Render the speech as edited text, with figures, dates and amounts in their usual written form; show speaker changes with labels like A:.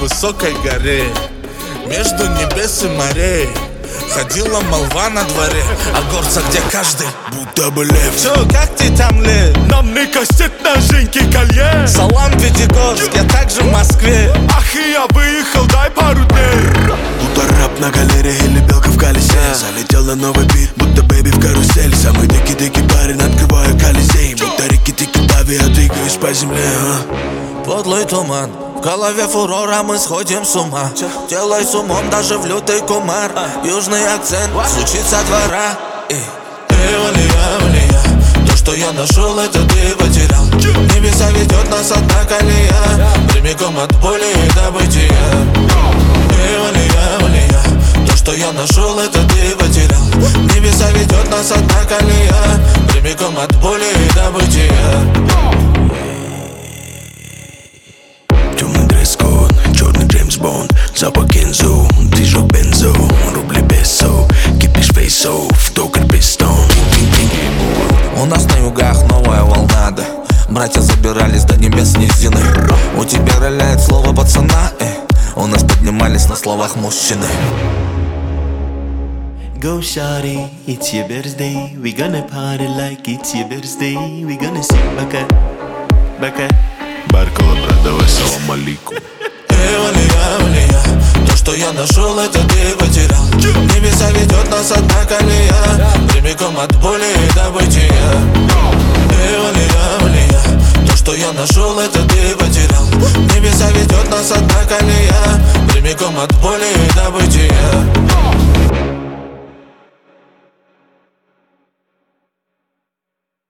A: высокой горе, между небес и морей. Ходила молва на дворе о горцах, где каждый будто бы лев. Чё, как ты там, лев?
B: Нам не кастет на Женьке колье.
A: Салам, Пятигорск, я также в Москве.
B: Ах, и я выехал, дай пару дней.
C: Будто раб на галере или белка в колесе. Залетел на новый бит, будто бэби в карусель. Самый дикий парень, открываю колизей. Будто рики-тики дави, я двигаюсь по земле.
A: Подлый туман, в голове фурора, мы сходим с ума. Делай с умом даже в лютый кумар. Южный акцент звучит со двора. Валия, то, что я нашел, это ты потерял. Небеса ведет нас одна колея, прямиком от боли и до бытия. Валия, то, что я нашел, это ты потерял. Небеса ведет нас одна колея, прямиком от боли и до бытия.
C: Темный дресс-код, черный Джеймс Бонд, запах Кензо, движок бензо, рубли песо, кипиш фейсо, в токарь пистон.
A: У нас на югах новая волна, да. Братья забирались до небес низины. У тебя роляет слово пацана, у нас поднимались на словах мужчины.
D: Go shawty, it's your birthday. We gonna party like it's your birthday. We gonna sing baka, baka.
C: Баркала, брат, давай салам алейкум.
A: Валия, то, что я нашел, это ты потерял. Небеса ведет нас одна колея, прямиком от боли